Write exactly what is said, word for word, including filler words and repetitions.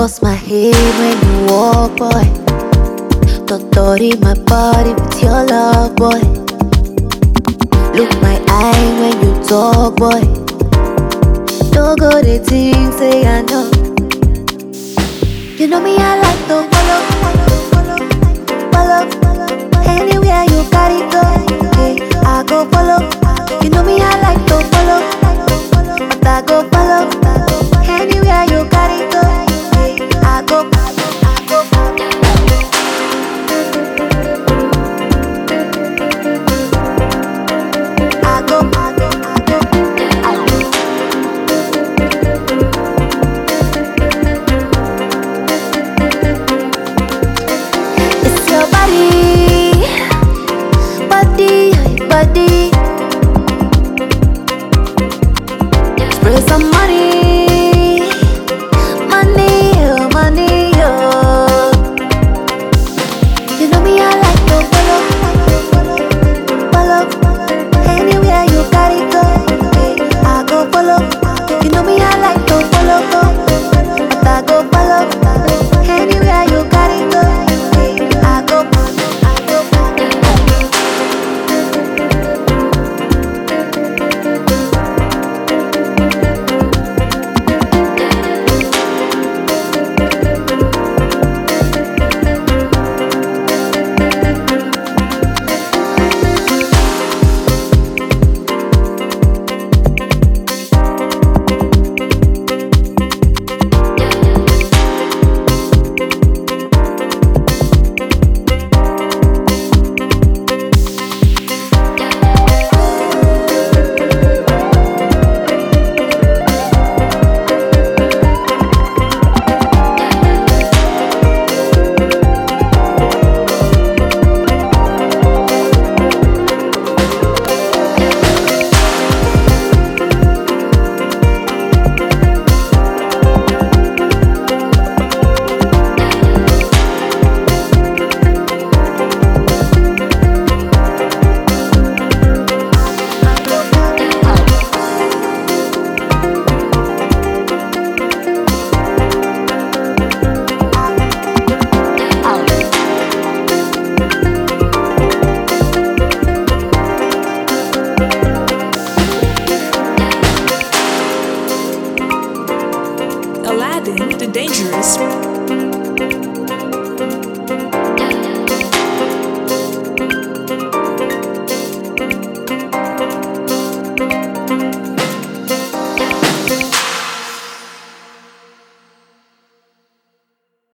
Bust my head when you walk, boy. Totori my body with your love, boy. Look my eye when you talk, boy. Don't go the things say I know. You know me, I like to follow, follow, follow. Anywhere you gotta go, hey, I go follow. You know me, I like to follow, but I go follow. Anywhere you gotta go, hey, I go, I go, I go, I go, I go, I go. It's your body, body, body. Spray some money, money, oh, money, oh. You know me, I like to follow, follow. Anywhere you gotta go, hey, I go follow. You know me, I like to follow, but I go follow. Anywhere you gotta go, hey, I go, I go, Aladdin the Dangerous.